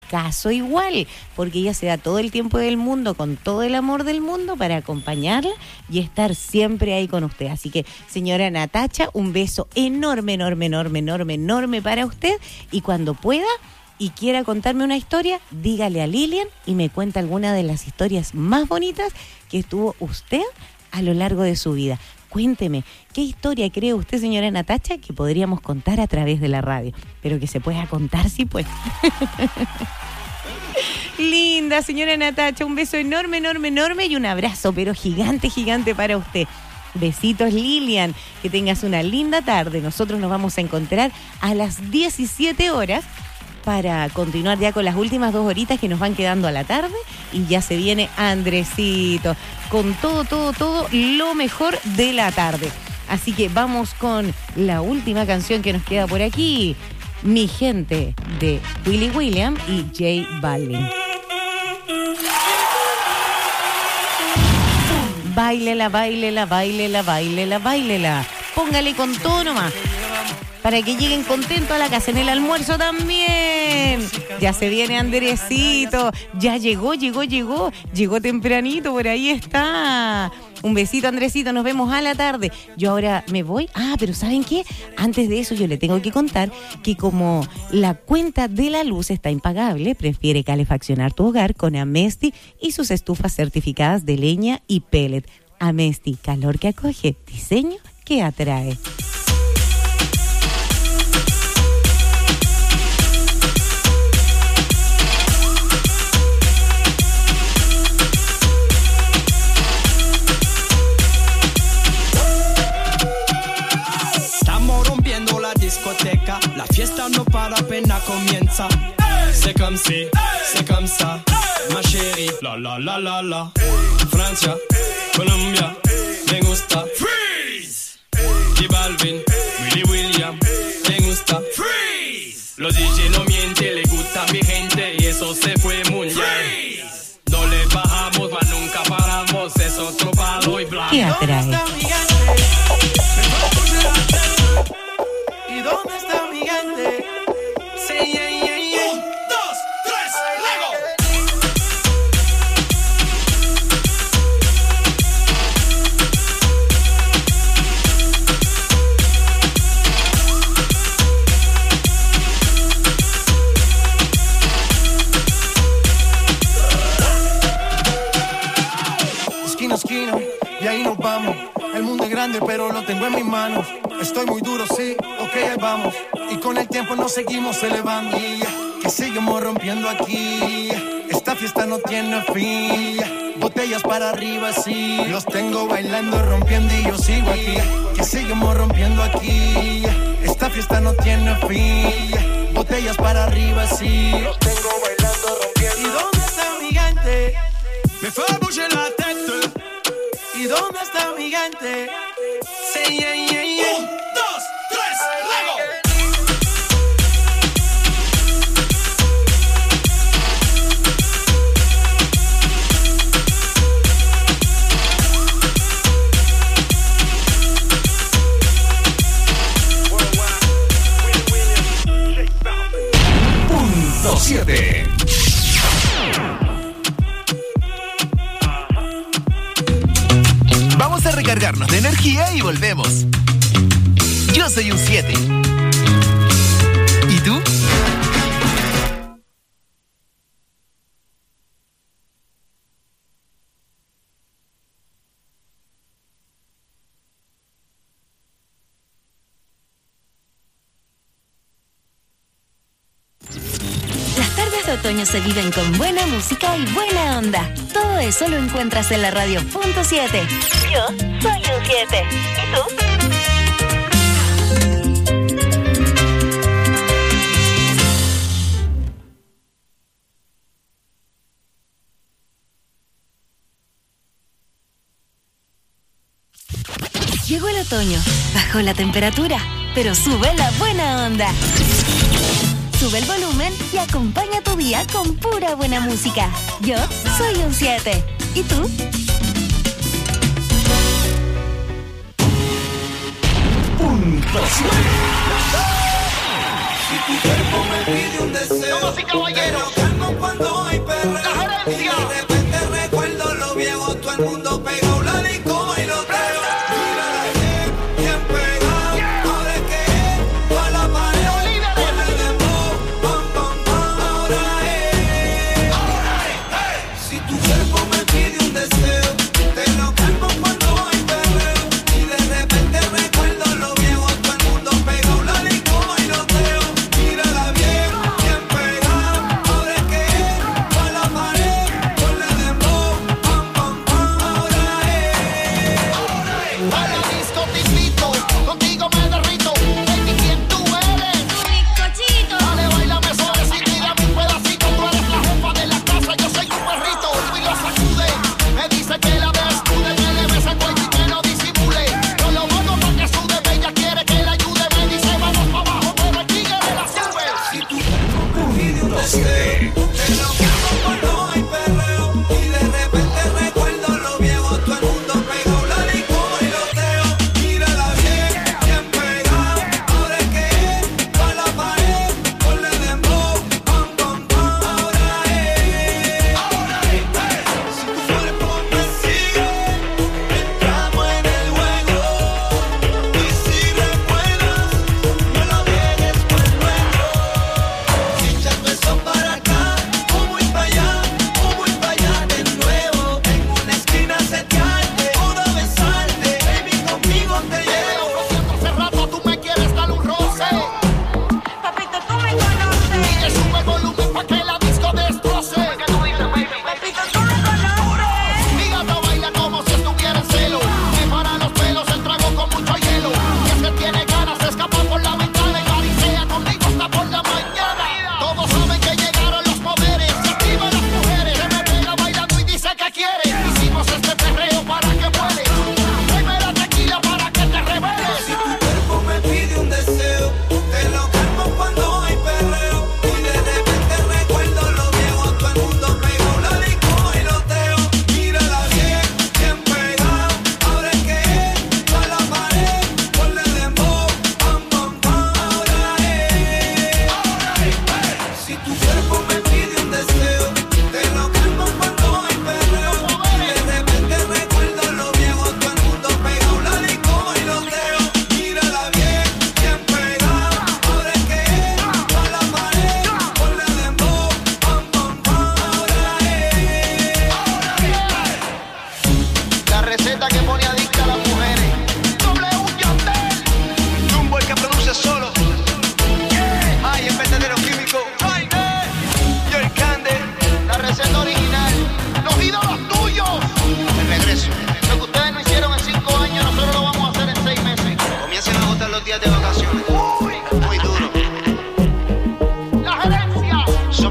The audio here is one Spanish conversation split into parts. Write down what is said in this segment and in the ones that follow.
caso igual, porque ella se da todo el tiempo del mundo, con todo el amor del mundo para acompañarla y estar siempre ahí con usted. Así que, señora Natacha, un beso enorme, enorme, enorme, enorme, enorme para usted, y cuando pueda y quiera contarme una historia, dígale a Lilian y me cuenta alguna de las historias más bonitas que tuvo usted a lo largo de su vida. Cuénteme, ¿qué historia cree usted, señora Natacha, que podríamos contar a través de la radio? Pero que se pueda contar, sí, pues. Linda, señora Natacha, un beso enorme, enorme, enorme y un abrazo, pero gigante, gigante para usted. Besitos, Lilian, que tengas una linda tarde. Nosotros nos vamos a encontrar a las 17 horas para continuar ya con las últimas 2 horitas que nos van quedando a la tarde, y ya se viene Andresito con todo lo mejor de la tarde. Así que vamos con la última canción que nos queda por aquí, Mi Gente, de Willy William y J Balvin. Báilela, báilela, báilela, báilela, báilela. Póngale con todo nomás, para que lleguen contentos a la casa, en el almuerzo también. Ya se viene Andresito, ya llegó tempranito, por ahí está. Un besito, Andresito, nos vemos a la tarde. Yo ahora me voy. Pero ¿saben qué? Antes de eso yo le tengo que contar que como la cuenta de la luz está impagable, prefiere calefaccionar tu hogar con Amesti y sus estufas certificadas de leña y pellet. Amesti, calor que acoge, diseño que atrae. Discoteca, la fiesta no para, apenas comienza. C'est comme si, c'est comme ça, ma chérie. La la la la la. Francia, Colombia, me gusta. Freeze. J Balvin, Willy William, me gusta. Freeze. Los DJ no mienten, le gusta a mi gente y eso se fue muy bien. No le bajamos, mas nunca paramos, es otro palo y blanco. ¿Qué atrae? ¿Y dónde está mi gigante? Sí, yeah, yeah, yeah. 1, 2, 3, Esquina, y ahí nos vamos. El mundo es grande, pero lo tengo en mis manos. Estoy muy duro, sí, ok, ahí vamos. Y con el tiempo nos seguimos elevando. Que seguimos rompiendo aquí. Esta fiesta no tiene fin. Botellas para arriba, sí. Los tengo bailando, rompiendo y yo sigo aquí. Que seguimos rompiendo aquí. Esta fiesta no tiene fin. Botellas para arriba, sí. Los tengo bailando, rompiendo. ¿Y dónde está mi gigante? Me fue a bouger la tête. ¿Y dónde está mi gigante? Sí, yeah, yeah, yeah. 1, 2, 3, luego. Punto 7. Vamos a recargarnos de energía y volvemos. Yo soy un 7. ¿Y tú? Las tardes de otoño se viven con buena música y buena onda. Todo eso lo encuentras en la radio Punto 7. Yo soy un 7. ¿Y tú? Llegó el otoño, bajó la temperatura, pero sube la buena onda. Sube el volumen y acompaña tu día con pura buena música. Yo soy un 7. ¿Y tú? Punto 7. Si tu cuerpo me pide un deseo, Vamos, sí, caballero.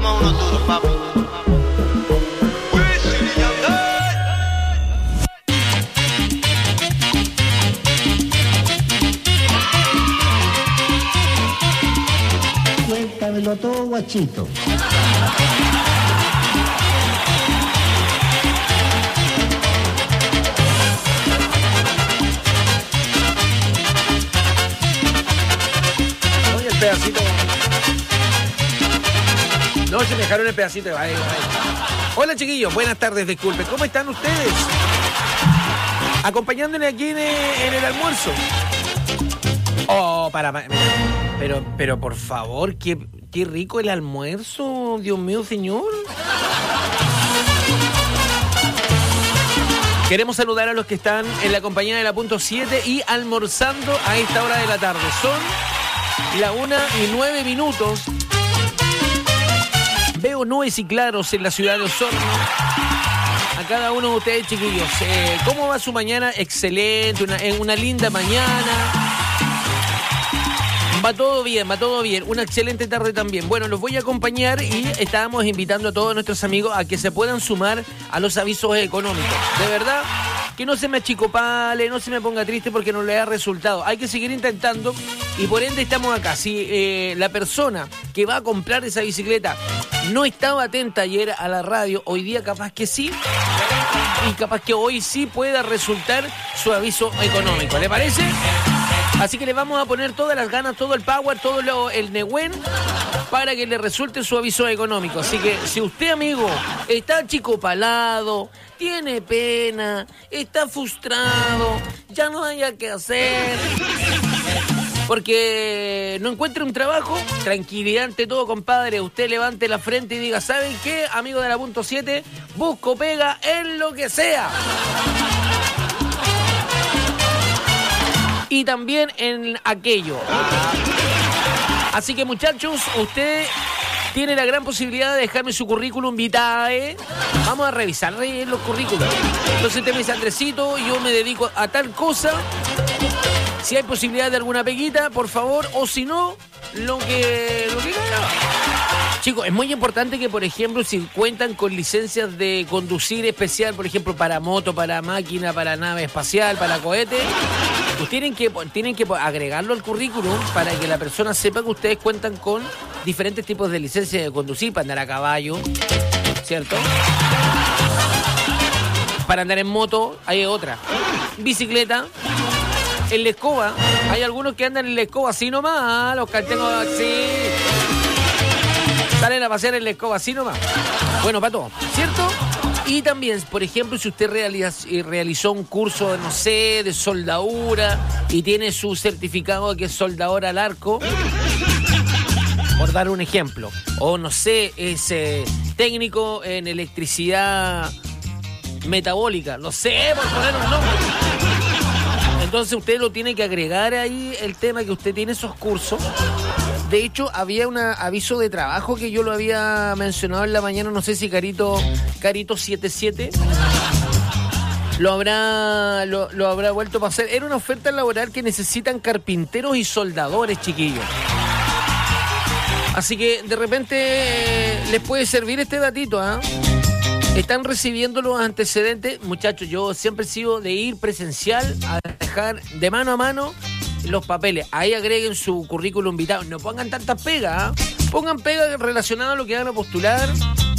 Somos unos duros, papi. Cuéntamelo todo, guachito. Oye, el pedacito. No, se me dejaron el pedacito. Ahí. Hola, chiquillos. Buenas tardes, disculpe. ¿Cómo están ustedes? Acompañándole aquí en el almuerzo. Oh, pero por favor, qué rico el almuerzo, Dios mío, señor. Queremos saludar a los que están en la compañía de la Punto 7 y almorzando a esta hora de la tarde. Son la 1:09. Veo nubes y claros en la ciudad de Osorno. A cada uno de ustedes, chiquillos. ¿Cómo va su mañana? Excelente, una linda mañana. Va todo bien. Una excelente tarde también. Bueno, los voy a acompañar y estábamos invitando a todos nuestros amigos a que se puedan sumar a los avisos económicos. De verdad, que no se me achicopale, no se me ponga triste porque no le ha resultado. Hay que seguir intentando y por ende estamos acá. Si la persona que va a comprar esa bicicleta no estaba atenta ayer a la radio, hoy día capaz que sí. Y capaz que hoy sí pueda resultar su aviso económico. ¿Le parece? Así que le vamos a poner todas las ganas, todo el power, todo el negüen para que le resulte su aviso económico. Así que si usted, amigo, está achicopalado, tiene pena, está frustrado, ya no haya que hacer, porque no encuentre un trabajo, tranquilidad ante todo, compadre. Usted levante la frente y diga, ¿saben qué, amigo de la Punto 7? Busco pega en lo que sea. Y también en aquello. Así que, muchachos, usted tiene la gran posibilidad de dejarme su currículum vitae. Vamos a revisar los currículums. Entonces usted me dice, Andresito, yo me dedico a tal cosa. Si hay posibilidad de alguna peguita, por favor, o si no, lo que caiga. Chicos, es muy importante que, por ejemplo, si cuentan con licencias de conducir especial, por ejemplo, para moto, para máquina, para nave espacial, para cohete, pues tienen que agregarlo al currículum para que la persona sepa que ustedes cuentan con diferentes tipos de licencias de conducir, para andar a caballo, ¿cierto? Para andar en moto hay otra. Bicicleta. En la escoba, hay algunos que andan en la escoba así nomás, los cartenos así. Salen a pasear en la escoba así nomás. Bueno, para todo, ¿cierto? Y también, por ejemplo, si usted realizó un curso, no sé, de soldadura y tiene su certificado de que es soldador al arco, por dar un ejemplo, o no sé, es técnico en electricidad metabólica, no sé, por poner un nombre. Entonces usted lo tiene que agregar ahí el tema que usted tiene esos cursos. De hecho, había un aviso de trabajo que yo lo había mencionado en la mañana, no sé si Carito 77 lo habrá vuelto a hacer. Era una oferta laboral que necesitan carpinteros y soldadores, chiquillos. Así que de repente les puede servir este datito, ¿ah? Están recibiendo los antecedentes. Muchachos, yo siempre he sido de ir presencial a dejar de mano a mano los papeles. Ahí agreguen su currículum vitae. No pongan tantas pegas, ¿eh? Pongan pegas relacionadas a lo que van a postular.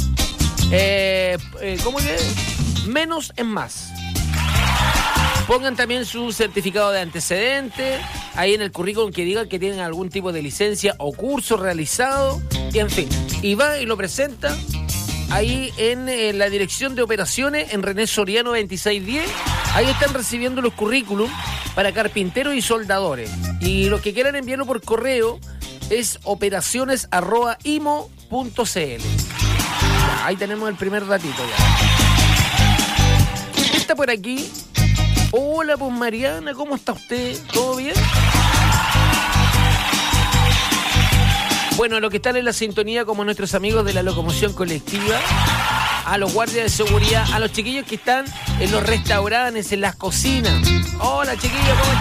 ¿Cómo que? Menos es más. Pongan también su certificado de antecedente ahí en el currículum que diga que tienen algún tipo de licencia o curso realizado. Y en fin, y va y lo presenta ahí en la dirección de operaciones en René Soriano 2610. Ahí están recibiendo los currículum para carpinteros y soldadores. Y los que quieran enviarlo por correo es operaciones@imo.cl. Ahí tenemos el primer ratito ya. Está por aquí. Hola, pues Mariana, ¿cómo está usted? ¿Todo bien? Bueno, a los que están en la sintonía, como nuestros amigos de la locomoción colectiva, a los guardias de seguridad, a los chiquillos que están en los restaurantes, en las cocinas. Hola, chiquillos, ¿cómo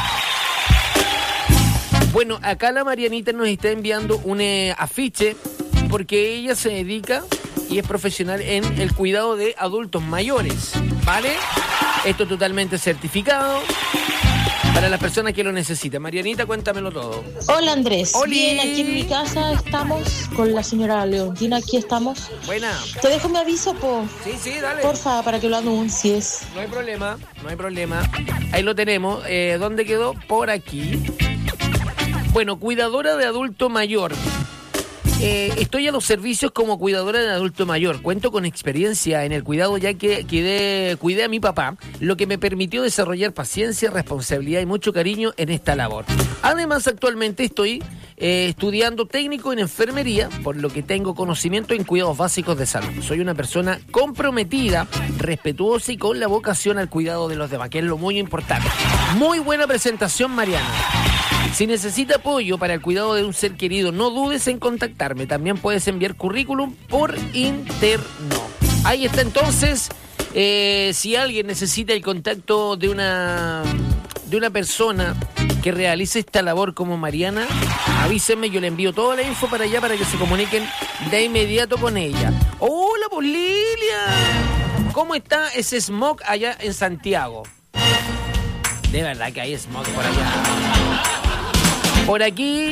están? Bueno, acá la Marianita nos está enviando un afiche porque ella se dedica y es profesional en el cuidado de adultos mayores, ¿vale? Esto totalmente certificado para las personas que lo necesiten. Marianita, cuéntamelo todo. Hola Andrés. ¡Oli! Bien, aquí en mi casa estamos con la señora Leontina, aquí estamos. Buena. Te dejo mi aviso, Sí, dale. porfa, para que lo anuncies. No hay problema. Ahí lo tenemos. ¿Dónde quedó? Por aquí. Bueno, cuidadora de adulto mayor. Estoy a los servicios como cuidadora de adulto mayor. Cuento con experiencia en el cuidado ya que cuidé a mi papá, lo que me permitió desarrollar paciencia, responsabilidad y mucho cariño en esta labor. Además, actualmente estoy estudiando técnico en enfermería, por lo que tengo conocimiento en cuidados básicos de salud. Soy una persona comprometida, respetuosa y con la vocación al cuidado de los demás, que es lo muy importante. Muy buena presentación, Mariana. Si necesita apoyo para el cuidado de un ser querido, no dudes en contactarme. También puedes enviar currículum por interno. Ahí está entonces. Si alguien necesita el contacto de una persona que realice esta labor como Mariana, avísenme, yo le envío toda la info para allá para que se comuniquen de inmediato con ella. ¡Hola, pues Lilia! ¿Cómo está ese smog allá en Santiago? De verdad que hay smog por allá. Por aquí.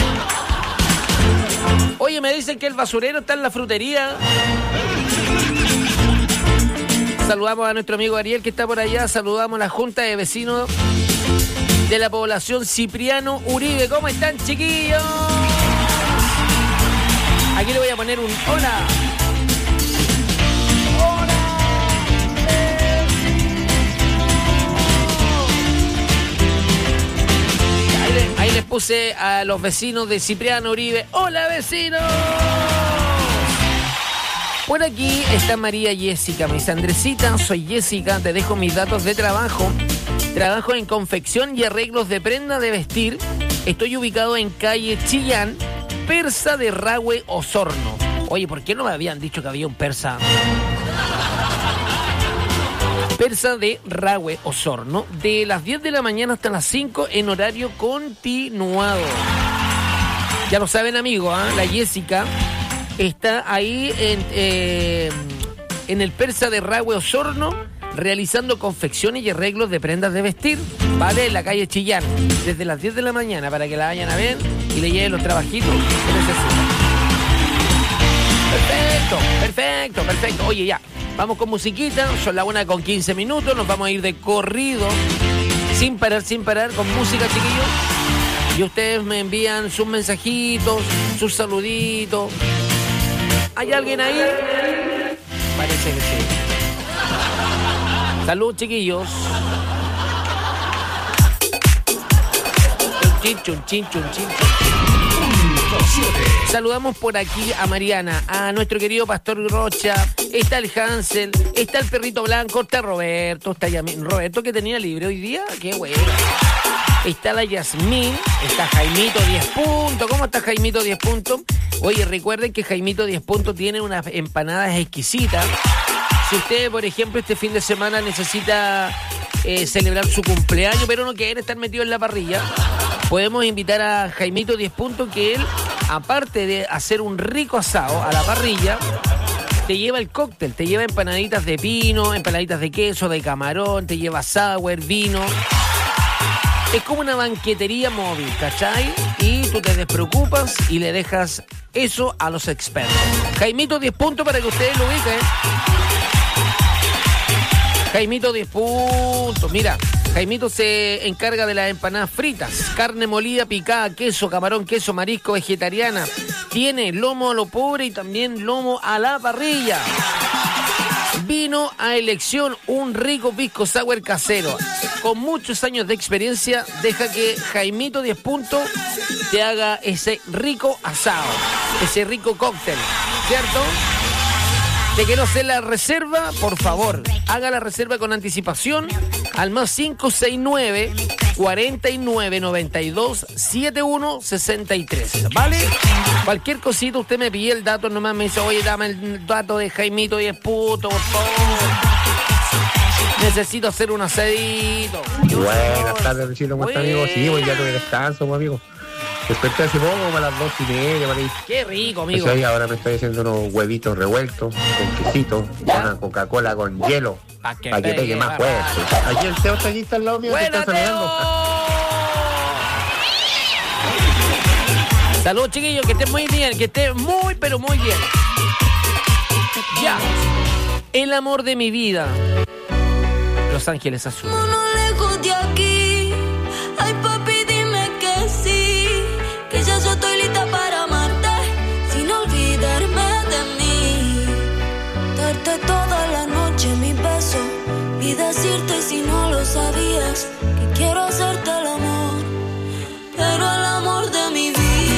Oye, me dicen que el basurero está en la frutería. Saludamos a nuestro amigo Ariel que está por allá. Saludamos a la Junta de Vecinos de la población Cipriano Uribe. ¿Cómo están, chiquillos? Aquí le voy a poner un hola. Ahí les puse a los vecinos de Cipriano Uribe. ¡Hola, vecinos! Por aquí está María Jessica. Me dice, Andresita, soy Jessica, te dejo mis datos de trabajo. Trabajo en confección y arreglos de prenda de vestir. Estoy ubicado en calle Chillán, Persa de Rahue, Osorno. Oye, ¿por qué no me habían dicho que había un persa? Persa de Rahue, Osorno, de las 10 de la mañana hasta las 5 en horario continuado. Ya lo saben, amigos, la Jessica está ahí en el Persa de Rahue, Osorno, realizando confecciones y arreglos de prendas de vestir, ¿vale? En la calle Chillán, desde las 10 de la mañana, para que la vayan a ver y le lleven los trabajitos que necesitan. Perfecto. Oye, ya. Vamos con musiquita, son las 1:15, nos vamos a ir de corrido, sin parar, con música, chiquillos. Y ustedes me envían sus mensajitos, sus saluditos. ¿Hay alguien ahí? Parece que sí. Salud, chiquillos. Chun. Saludamos por aquí a Mariana, a nuestro querido Pastor Rocha, está el Hansel, está el perrito blanco, está Roberto, está Yasmín. Roberto que tenía libre hoy día, qué bueno. Está la Yasmín, está Jaimito 10 puntos. ¿Cómo está Jaimito 10 puntos? Oye, recuerden que Jaimito 10 puntos tiene unas empanadas exquisitas. Si usted, por ejemplo, este fin de semana necesita celebrar su cumpleaños, pero no quiere estar metido en la parrilla, podemos invitar a Jaimito 10 puntos, que él, aparte de hacer un rico asado a la parrilla, te lleva el cóctel, te lleva empanaditas de pino, empanaditas de queso, de camarón, te lleva sour, vino. Es como una banquetería móvil, ¿cachai? Y tú te despreocupas y le dejas eso a los expertos. Jaimito 10 puntos para que ustedes lo ubiquen. Jaimito 10 puntos. Mira, Jaimito se encarga de las empanadas fritas, carne molida, picada, queso, camarón, queso, marisco, vegetariana. Tiene lomo a lo pobre y también lomo a la parrilla. Vino a elección, un rico pisco sour casero. Con muchos años de experiencia, deja que Jaimito 10 puntos te haga ese rico asado, ese rico cóctel, ¿cierto? De que no se la reserva, por favor, haga la reserva con anticipación al más 569 49 92 71 63, ¿vale? Cualquier cosita, usted me pide el dato, nomás me dice, oye, dame el dato de Jaimito 10 puntos, por favor. Necesito hacer un asadito. Buenas tardes, Richito, ¿cómo está, amigo? Sí, voy ya de descanso, amigo. Desperté hace poco, como a las 2:30, por ahí. Qué rico, amigo. Pues ahí ahora me estoy haciendo unos huevitos revueltos con quesito, una Coca-Cola con hielo, Pa' que pegue más fuerte. Aquí el Teo está aquí, está al lado mío, te ¡Buena, está saludando. Saludos, chiquillos, que estén muy bien, que estén muy, pero muy bien. Ya. El amor de mi vida. Los Ángeles Azules. Lejos de aquí. Ay, papi, dime que sí. Que ya yo estoy lista para amarte. Sin olvidarme de mí. Darte toda la noche mi beso. Y decirte si no lo sabías. Que quiero hacerte el amor. Pero el amor de mi vida.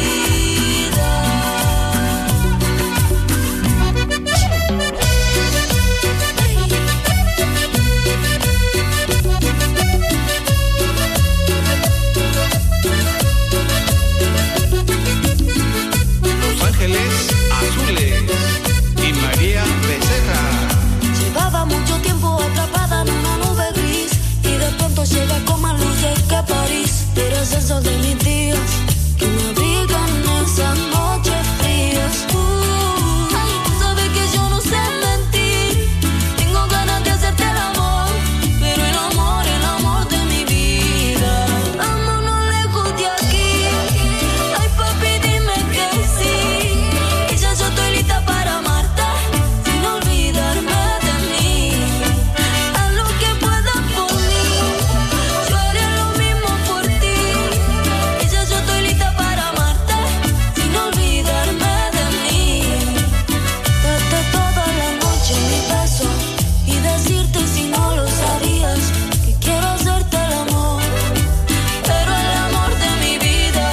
Azules y María Becerra. Llevaba mucho tiempo atrapada en una nube gris y de pronto llega con más luces que París. Eres el sol de mis días que me abrigan esas noches frías. Tú sabes que yo no sé mentir. Tengo ganas de hacerte el amor, pero el amor de mi vida. Vámonos lejos de aquí. Ay, papi, dime que sí. Yo estoy lista para amarte, sin olvidarme de mí. Haz lo que puedas por mí, yo haré lo mismo por ti. Yo estoy lista para amarte, sin olvidarme de mí. Darte toda la noche mi beso y decirte si no lo sabías que quiero hacerte el amor, pero el amor de mi vida.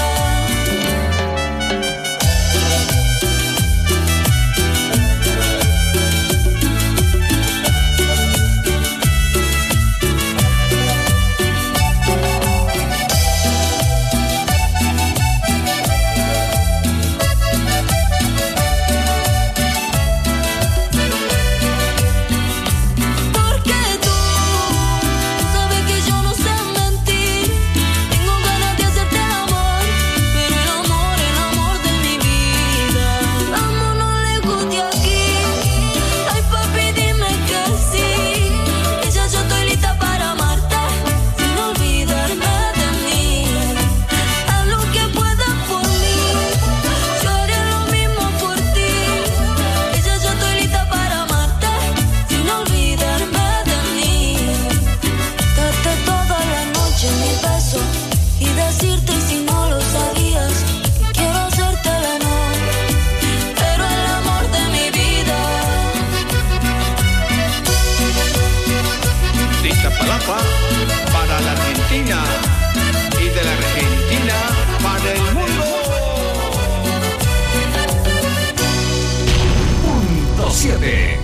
Porque tú sabes que yo no sé mentir. Tengo ganas de hacerte el amor, pero el amor de mi vida. Vámonos lejos de aquí. Ay, papi, dime que sí. Que ya yo estoy lista para amarte, sin olvidarme de mí. Haz lo que puedas por mí, yo haré lo mismo por ti. Que ya yo estoy lista para amarte, sin olvidarme de mí. Darte toda la noche mi beso y decirte si no lo sabías que quiero hacerte el amor, pero el amor de mi vida. De Iztapalapa para la Argentina y de la Argentina para el mundo. Punto 7.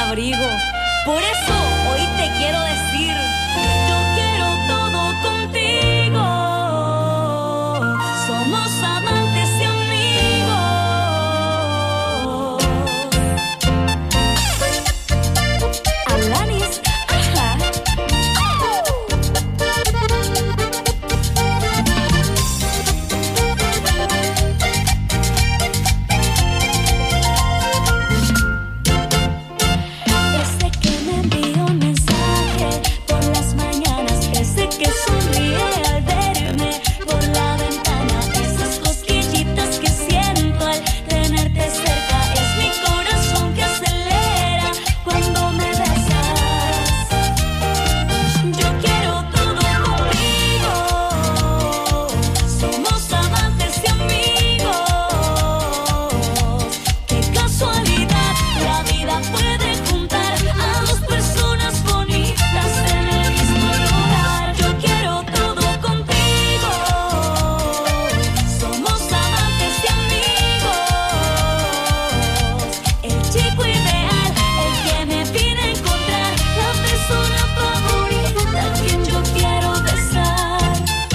abrigo. Por eso hoy te quiero decir, yo quiero todo contigo. Somos amantes y amigos. Alanis, ajá. Ese que me envió un mensaje por las mañanas, ese que sonríe al verme por la ventana, esas cosquillitas que siento al tenerte cerca, es mi corazón que acelera cuando me besas. Yo quiero todo contigo, somos amantes y amigos. Qué casualidad, la vida puede juntar a dos personas bonitas en el mismo lugar. Yo quiero todo contigo, somos amantes y amigos. El chico ideal, el que me vine a encontrar, la persona favorita a quien yo quiero besar.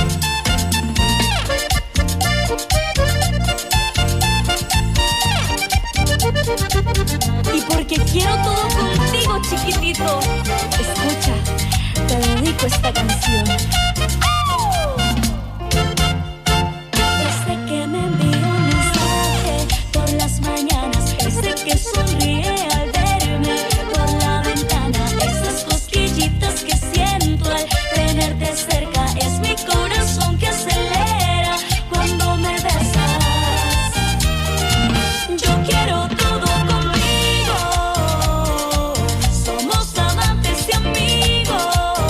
Y porque quiero todo contigo, chiquitito, escucha, te dedico esta canción. Ese que me envió un mensaje por las mañanas, ese que sonríe al verme por la ventana, esas cosquillitas que siento al tenerte cerca, es mi corazón que acelera cuando me besas. Yo quiero todo contigo, somos amantes y amigos.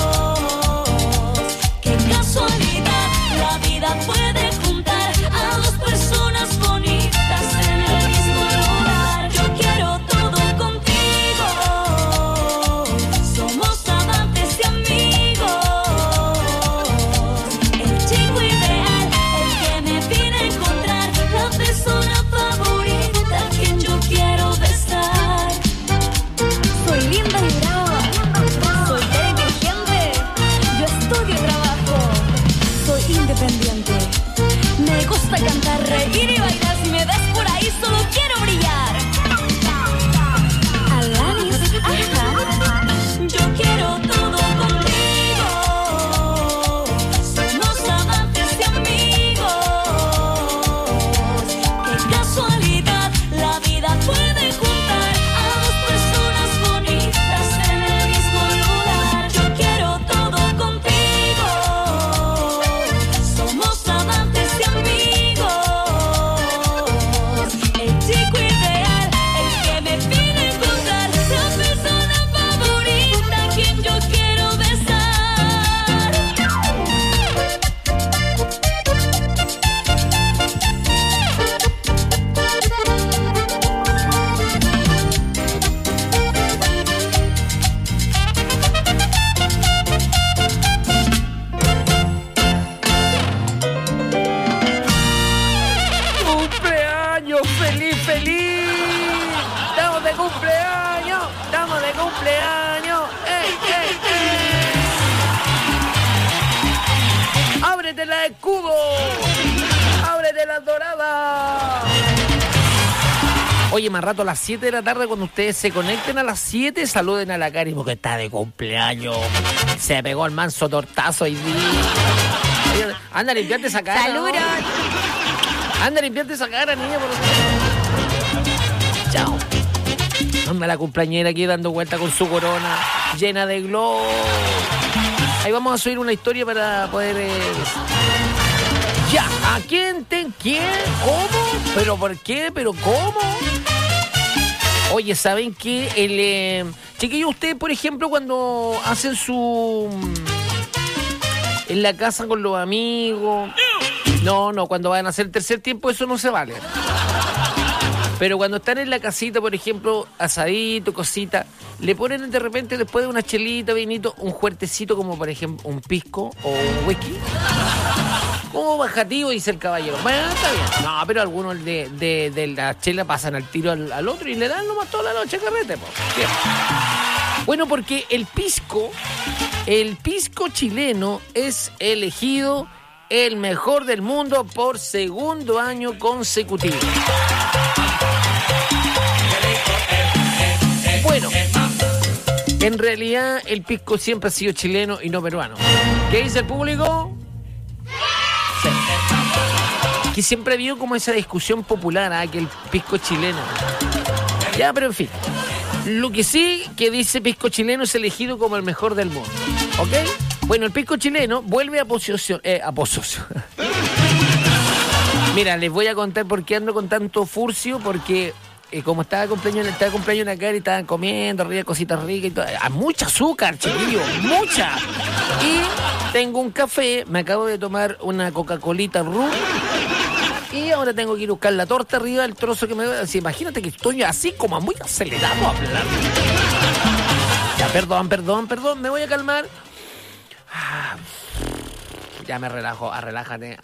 Qué casualidad, la vida puede juntar a dos personas bonitas en el mismo lugar. Yo quiero todo contigo, somos amantes y amigos. El chico ideal, el que me vine a encontrar, la persona favorita a quien yo quiero besar. Soy linda y brava, soltera y vigente. Yo estudio y trabajo, soy independiente. Me gusta cantar, reír y bailar. Si me ves por ahí, solo quiero brillar. Alanis, ajá. Yo quiero todo contigo, somos amantes y amigos. Qué casualidad, la vida puede juntar a dos personas bonitas en el mismo lugar. Yo quiero todo contigo, somos amantes y amigos. El chico ideal, el que me vine a encontrar, la persona favorita a quien yo quiero besar. ¡Cumpleaños! ¡Feliz, feliz! ¡Estamos de cumpleaños! ¡Estamos de cumpleaños! ¡Ey, ey, ey! ¡Ábrete la escudo! ¡Ábrete la dorada! Oye, más rato a las 7 de la tarde, cuando ustedes se conecten a las 7, saluden a la Cari porque está de cumpleaños. Se pegó el manso tortazo hoy día. Oye, anda a limpiarte esa cara. ¡Saludos! Anda a limpiarte esa cara, niña, por favor. Chao. Anda la cumpleañera aquí dando vuelta con su corona llena de glow. Ahí vamos a subir una historia para poder... Ya, ¿a quién? ¿Quién? ¿Cómo? ¿Pero por qué? ¿Pero cómo? Oye, ¿saben qué? Chiquillos, ustedes, por ejemplo, cuando hacen su... en la casa con los amigos... No, cuando van a hacer el tercer tiempo eso no se vale. Pero cuando están en la casita, por ejemplo, asadito, cosita, le ponen de repente, después de una chelita, vinito, un fuertecito como por ejemplo un pisco o un whisky. ¿Cómo bajativo? Dice el caballero. Bueno, está bien. No, pero algunos de la chela pasan al tiro al otro y le dan nomás toda la noche carrete, po. Bien. Bueno, porque el pisco chileno es elegido el mejor del mundo por segundo año consecutivo. Bueno, en realidad el pisco siempre ha sido chileno y no peruano. ¿Qué dice el público? Sí. Que siempre ha habido como esa discusión popular, que el pisco es chileno. Ya, pero en fin. Lo que sí que dice pisco chileno es elegido como el mejor del mundo. ¿Ok? Bueno, el pisco chileno vuelve a posesión. Mira, les voy a contar por qué ando con tanto furcio, porque como estaba cumpleaños una cara y estaban comiendo arriba cositas ricas y todo. Mucha azúcar, chiquillo, mucha. Y tengo un café, me acabo de tomar una Coca-Colita Rum. Y ahora tengo que ir a buscar la torta arriba, el trozo que me da. Así, imagínate que estoy así como muy acelerado a hablar. Ya, perdón, me voy a calmar. Ya me relajo, relájate.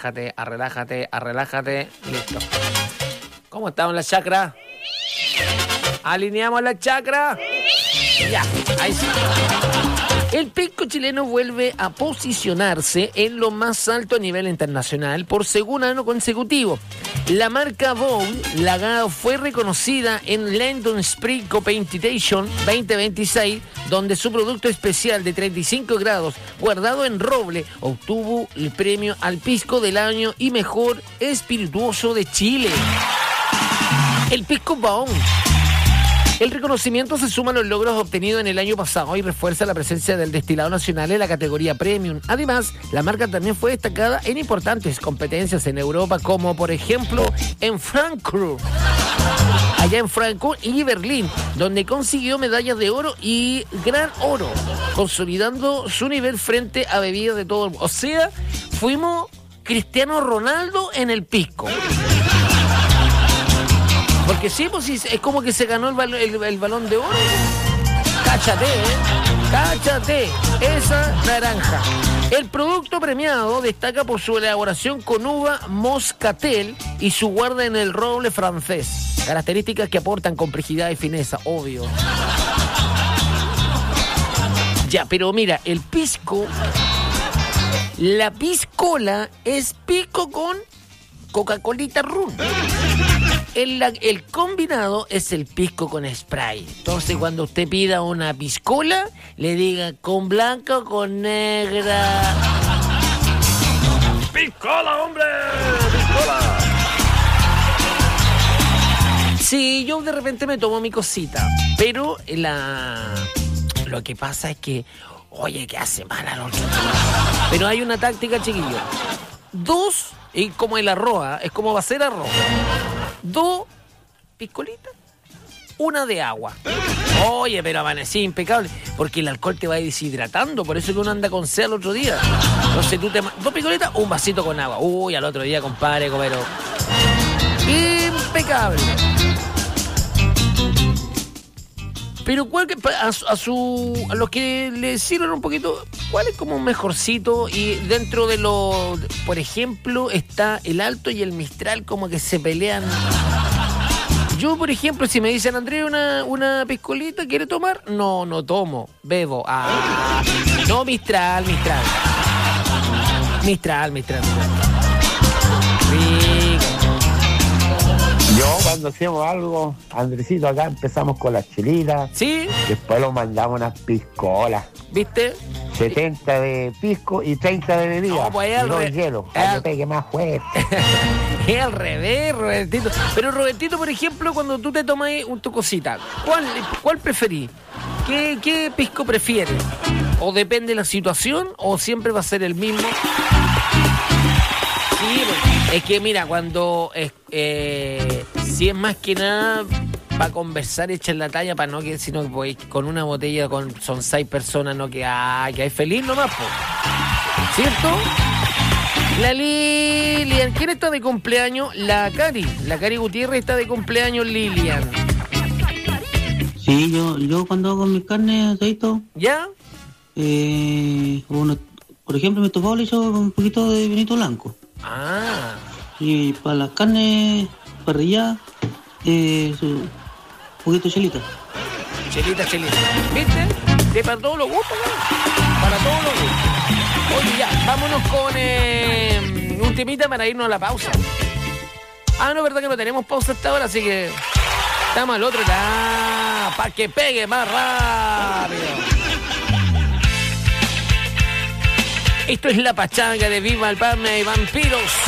Listo. ¿Cómo estamos las chakras? ¿Alineamos las chakras? Ya, ahí sí. El pisco chileno vuelve a posicionarse en lo más alto a nivel internacional por segundo año consecutivo. La marca Bowl Lagado fue reconocida en London Spring Competition 2026, donde su producto especial de 35 grados, guardado en roble, obtuvo el premio al pisco del año y mejor espirituoso de Chile. El pisco Bowl. El reconocimiento se suma a los logros obtenidos en el año pasado y refuerza la presencia del destilado nacional en la categoría premium. Además, la marca también fue destacada en importantes competencias en Europa, como por ejemplo en Frankfurt, y Berlín, donde consiguió medallas de oro y gran oro, consolidando su nivel frente a bebidas de todo el mundo. O sea, fuimos Cristiano Ronaldo en el pisco. Porque sí, pues sí, es como que se ganó el balón de oro. Cáchate, esa naranja. El producto premiado destaca por su elaboración con uva moscatel y su guarda en el roble francés. Características que aportan complejidad y fineza, obvio. Ya, pero mira, el pisco, la piscola es pisco con Coca-Colita Rum. El combinado es el pisco con spray. Entonces, cuando usted pida una piscola, le diga con blanca o con negra. ¡Piscola, hombre! ¡Piscola! Sí, yo de repente me tomo mi cosita. Pero lo que pasa es que, oye, que hace mal al otro. Pero hay una táctica, chiquillo. 2, y como el arroz, es como va a ser arroz. 2 piscolitas, 1 de agua. Oye, pero amanecí impecable, porque el alcohol te va deshidratando, por eso que uno anda con sed al otro día. Entonces tú 2 piscolitas, un vasito con agua. Uy, al otro día, compadre, pero impecable. Pero ¿cuál que a los que le sirven un poquito, cuál es como un mejorcito? Y dentro de por ejemplo, está el Alto y el Mistral, como que se pelean. Yo, por ejemplo, si me dicen, Andrés, una piscolita, ¿quiere tomar? No tomo, bebo. No, Mistral. Rico. Yo cuando hacemos algo, Andresito, acá empezamos con las chelitas. ¿Sí? Después lo mandamos unas piscolas. ¿Viste? 70 de pisco y 30 de bebida. No, pues y no el hielo, para que pegue más fuerte. Es al revés, Robertito. Pero Robertito, por ejemplo, cuando tú te tomas tu cosita, ¿cuál preferís? ¿Qué pisco prefieres? ¿O depende de la situación o siempre va a ser el mismo? Sí, es que mira, cuando si es más que nada para conversar, echar la talla, para no que, sino que pues, con una botella son 6 personas, no que hay feliz nomás, po. ¿Cierto? La Lilian, ¿quién está de cumpleaños? La Cari Gutiérrez está de cumpleaños, Lilian. Sí, yo cuando hago mis carnes, aceito. ¿Ya? Uno Por ejemplo, mi estofado le echo un poquito de vinito blanco. Ah. Y para las carnes parrilladas, un poquito de chelita. Chelita. ¿Viste? De para todos los gustos, ¿no? Para todos los gustos. Oye, ya, vámonos con un temita para irnos a la pausa. No, verdad que no tenemos pausa hasta ahora, así que estamos al otro lado, para que pegue más rápido. Esto es La Pachanga de Viva el Palma y Vampiros.